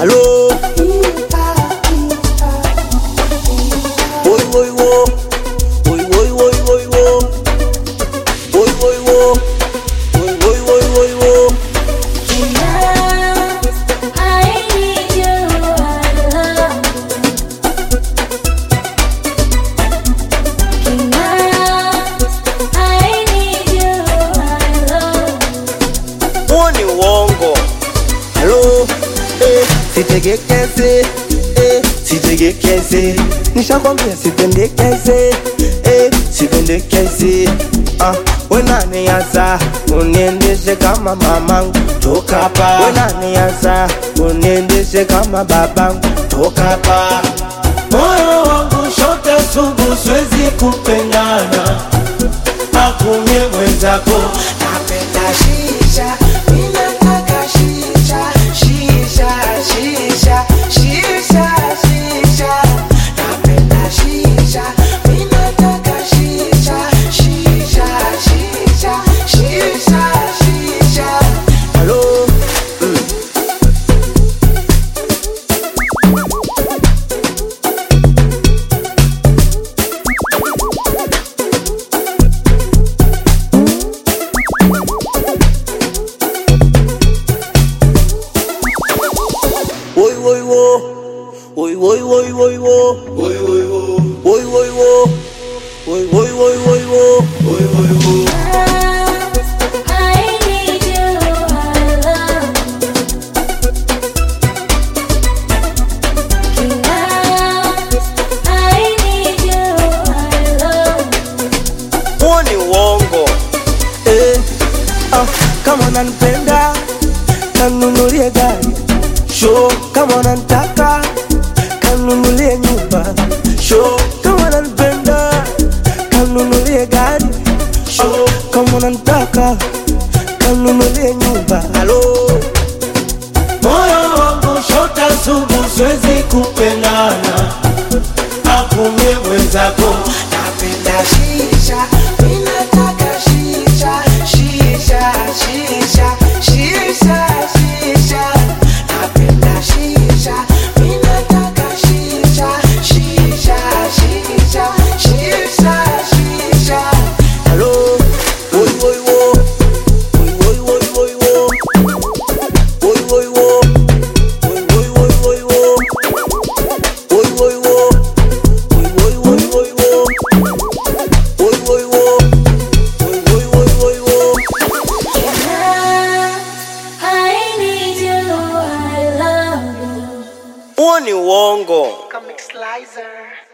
Hello. Oi, oi, wo. Oi, oi, oi, oi, wo. Oi, oi, wo. Oi, oi, oi, oi, wo. I need you, I love you. I need you, I love. Oni uongo. Hello. Sitegekeze. Sitegekeze. Nishakwambia sipendekeze. Sipendekeze. Wenanianza uniendeshe kama mamangu, toka hapa. Wenanianza uniendeshe kama babangu, toka hapa. Moyo wangu shote sugu siwezi kupendana. Akumye mwenzako Napenda shisha, mimi nataka shisha, shisha, shisha, shisha, shisha. Napenda shisha, mimi nataka shisha, shisha, shisha, shisha, shisha. Hello. Oi, oi, wo. Oi, oi, oi, oi, wo. Oi, oi, wo. Oi, oi, wo. Oi, oi, oi, oi, wo. Oi, oi, wo. I need you, I love you. I need you, I love. Oni uongo. Kama unanipenda kanunulie gari. Show kama unanitaka kanunulie nyumba. Show kama unanipenda kanunulie gari. Show kama unanitaka kanunulie nyumba. Hello. Moyo wangu shota sugu siwezi kupendana. Akumye mwenzako Napenda shisha, mimi nataka shisha, shisha, shisha, shisha, shisha. Napenda shisha, mimi nataka shisha, shisha, shisha, shisha, shisha. Hello. Oi, oi, wo. Oi, oi, oi, oi, wo. Oi, oi, wo. Oi, oi, oi, oi, wo. Oi, oi, wo. Oi, oi, oi, oi, wo. Oi, oi, wo. Oi, oi, oi, oi, wo. I need you, I love you. Huo ni uongo. Comic Slicer.